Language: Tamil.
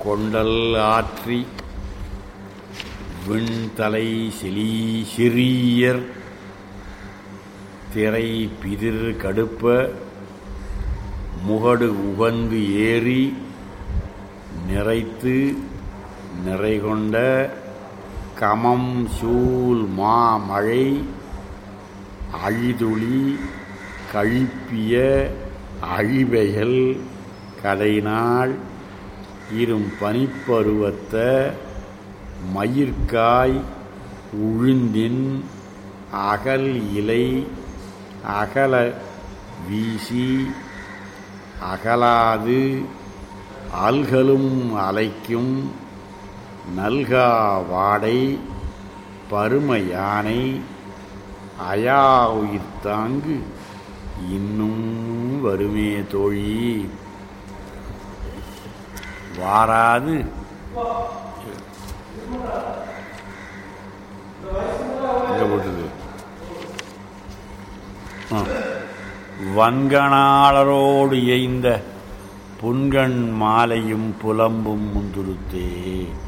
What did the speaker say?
கொண்டல் ஆற்றி விண்தலை செலி சிறியர் திரை பிதிர் கடுப்ப முகடு உகந்து ஏறி நிறைத்து நிறைகொண்ட கமம் சூல் மாமழை அழிதுளி கழிப்பிய அழிவெயல் கடைநாள் இரும் பனிப்பருவத்த மயிர்காய் உழுந்தின் அகல் இலை அகல வீசி அகலாது அல்கலும் அலைக்கும் நல்கா வாடை பரும யானை அயா உயிர்த்தாங்கு இன்னும் வருமே தோழி. வாராது வன்கணாளரோடு எய்ந்த புன்கண் மாலையும் புலம்பும் முந்துருத்தே.